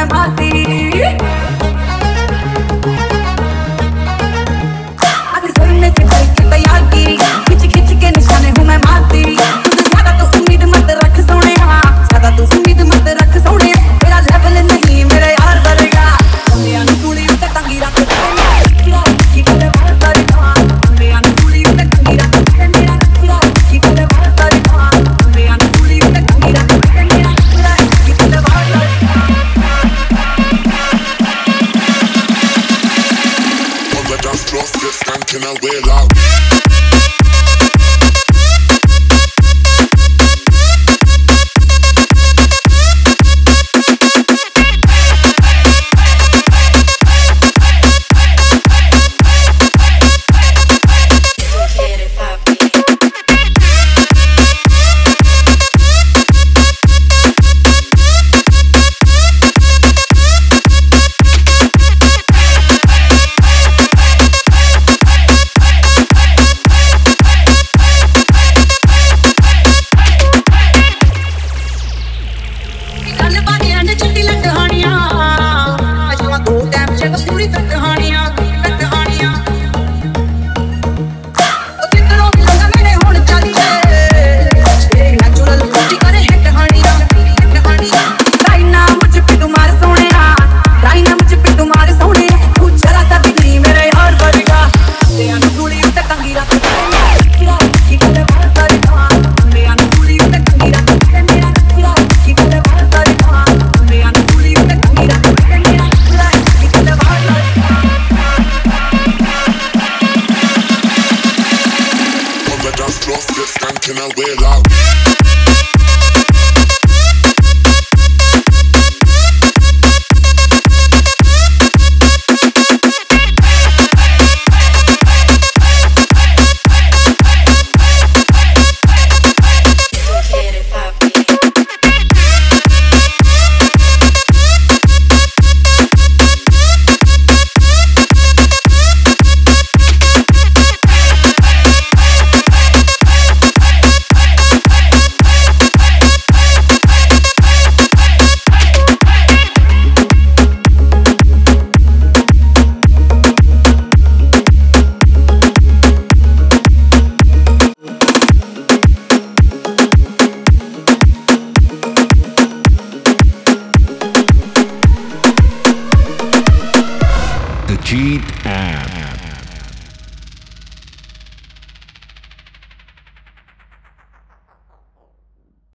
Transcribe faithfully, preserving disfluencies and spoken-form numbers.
मैं मारती आगे सुनने से भर के तैयार की खिंच खिंच के निशाने हूँ मैं मारती तुझे ज्यादा तो उम्मीद मत रख सोने ज्यादा तो उम्मीद मत रख सोने तेरा लेवल नहीं मेरे यार बनेगा मेरा सूली उते टंगी रख की करे बात करेगा मेरा सूली उते टंगी रख मेरा की करे बात करेगा मेरा सूली उते टंगी रख मेरा की करे बात करेगा On the dance floor, still skanking and way loud. Skanking and way loud. The Cheat App.